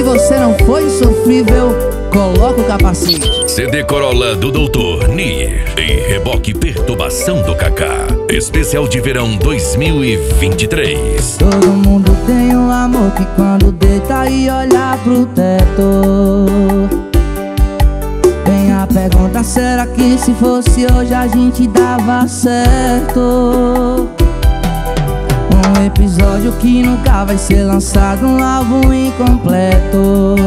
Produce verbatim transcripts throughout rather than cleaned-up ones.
você não foi insofrível, coloca o capacete. C D Corolla do doutor Nier em reboque Perturbação do Kaká. Especial de verão dois mil e vinte e três. Todo mundo tem um amor que quando deita e olha pro teto. Vem a pergunta, será que se fosse hoje a gente dava certo? Um episódio que nunca vai ser lançado, um álbum incompleto.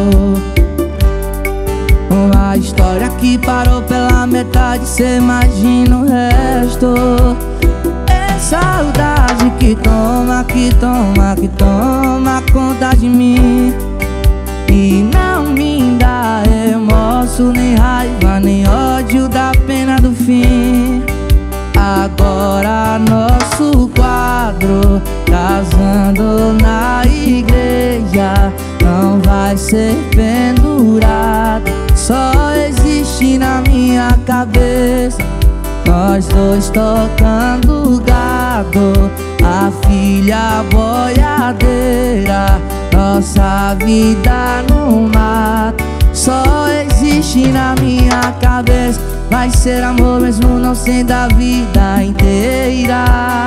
Uma história que parou pela metade, cê imagina o resto. É saudade que toma, que toma, que toma conta de mim. E não me dá remorso, nem raiva, nem ódio da pena do fim. Agora nosso quadro, casando na igreja, não vai ser pendurado, só existe na minha cabeça. Nós dois tocando gado, a filha boiadeira, nossa vida no mato, só existe na minha cabeça. Vai ser amor mesmo não sendo a vida inteira.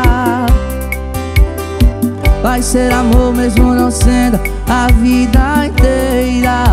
Vai ser amor mesmo não sendo a vida inteira.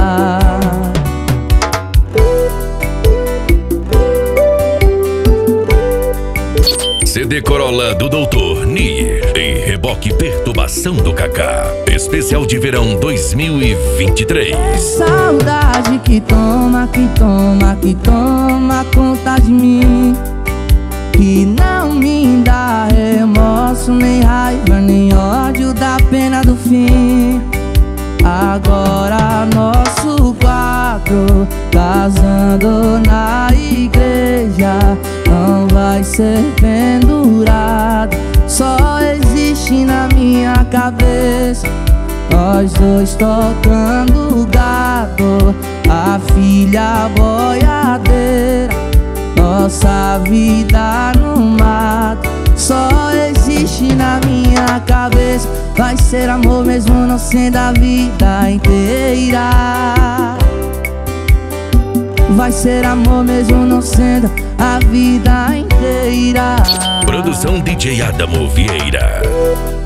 C D Corolla do doutor Nier em reboque Perturbação do Kaká. Especial de verão dois mil e vinte e três. Saudade que toma, que toma, que toma conta de mim. Que não me dá remorso, nem raiva, nem ódio da pena do fim. Agora nosso quadro, casando na igreja, não vai ser pendurado, só existe na minha cabeça. Nós dois tocando gado, a filha boiadeira, nossa vida no mato, só existe na minha cabeça. Vai ser amor mesmo não sendo a vida inteira. Vai ser amor mesmo não sendo a vida inteira. Produção D J Adamo Vieira.